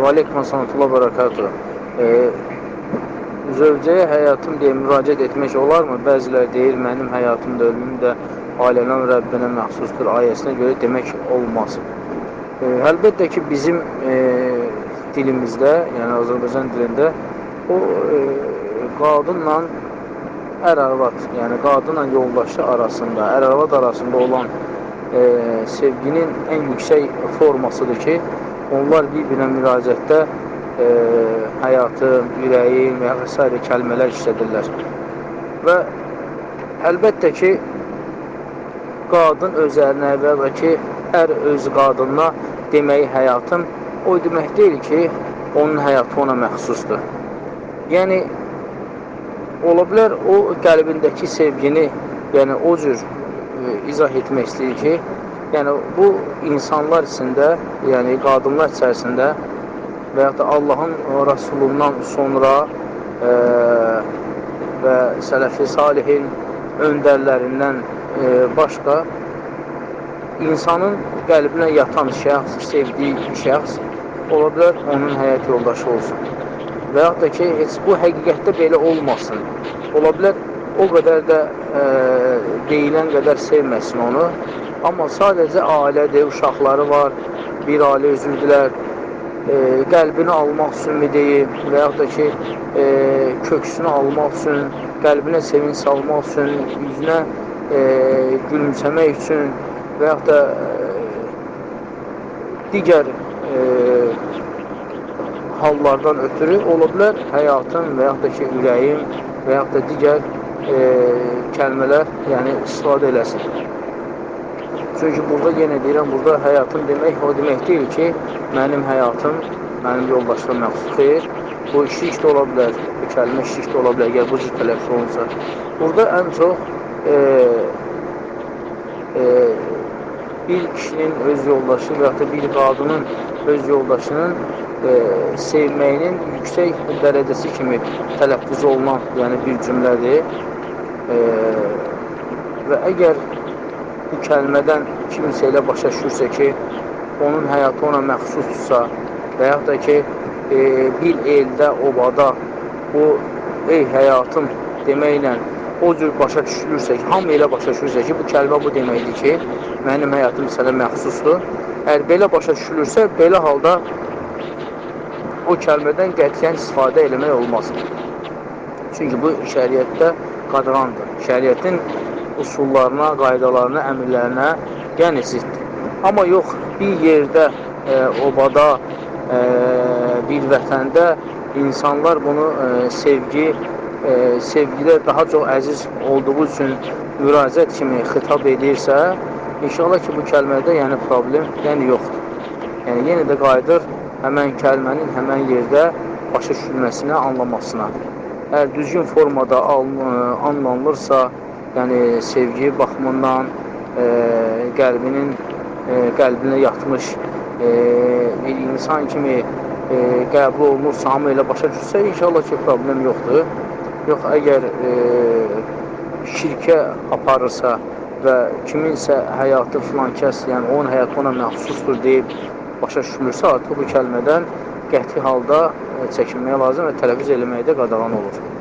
Aleyküm sənətullah barakatuhu. Zövcəyə həyatım deyə müraciət etmək olarmı? Bəzilər deyir, mənim həyatım da, ölümüm də ailəm Rəbbinə məxsusdur ayəsinə görə demək olmaz. Əlbəttə ki, bizim dilimizdə, yəni Azərbaycan dilində o qadınla ər-arvad, yəni qadınla yoldaşı arasında, ər-arvad arasında olan sevginin ən yüksək formasıdır ki, onlar bir-birinə müraciətdə həyatım, ürəyim və s. kəlmələr işlədirlər. Və əlbəttə ki, qadın öz ərinə və ya ki, ər öz qadınına deməyi həyatım, o demək deyil ki, onun həyatı ona məxsusdur. Yəni, ola bilər, o qəlbindəki sevgini, yəni o cür izah etmək istəyir ki, yəni bu insanlar içində, yəni qadınlar içərisində və yaxud da Allahın Rasulundan sonra və Sələf-i Salihin öndərlərindən başqa insanın qəlbinə yatan şəxs, sevdiyi şəxs ola bilər onun həyat yoldaşı olsun. Və yaxud da ki, heç bu həqiqətdə belə olmasın. Ola bilər o qədər də deyilən qədər sevməsin onu, amma sadəcə ailədir, uşaqları var, bir ailə üzvüdülər, qəlbini almaq üçün mi deyib və yaxud da ki, köksünü almaq üçün, qəlbinə sevinç salmaq üçün, yüzünə gülümsəmək üçün və yaxud da digər hallardan ötürü ola bilər həyatım və yaxud da ki, ürəyim və yaxud da digər kəlmələr istifadə eləsin. Çünki burada yenə deyirəm, burada həyatım demək, o demək deyil ki, mənim həyatım, mənim yoldaşlarım məxsus xeyr. Bu şirk də ola bilər, bu kəlmə şirk də ola bilər, əgər bu cür tələffüz olunsa. Burada ən çox bir kişinin öz yoldaşı və yaxud da bir qadının öz yoldaşının sevməyinin yüksək dərəcəsi kimi tələffüz olunan bir cümlədir. Və əgər bu kəlmədən kimsə ilə başa düşürsə ki, onun həyatı ona məxsusdursa və yaxud da ki, bir eldə, obada bu, ey həyatım deməklə o cür başa düşülürsə ki, hamı ilə başa düşürsə ki, bu kəlmə bu deməkdir ki, mənim həyatım sənə məxsusdur. Əgər belə başa düşülürsə, belə halda o kəlmədən qətiyyən istifadə eləmək olmaz. Çünki bu şəriətdə qadağandır. Şəriətin usullarına, qaydalarına, əmrlərinə yəni ziddir. Amma yox, bir yerdə, obada, bir vətəndə insanlar bunu sevgidə daha çox əziz olduğu üçün müraciət kimi xitab edirsə, inşallah ki, bu kəlmədə problem yoxdur. Yəni, yenə də qayıdır həmən kəlmənin həmən yerdə başa düşülməsinə, anlamasına. Əgər düzgün formada anlanılırsa, yəni sevgi baxımından qəlbinə yatmış bir insan kimi qəbul olunursa, hamı ilə başa düşsə, inşallah ki, problem yoxdur. Yox, əgər şirkə aparırsa və kiminsə həyatı filan kəs, yəni onun həyatı ona məxsusdur deyib başa düşülürsə, artıq bu kəlmədən qəti halda çəkinməyə lazım və tələffüz eləməyə də qadağan olur.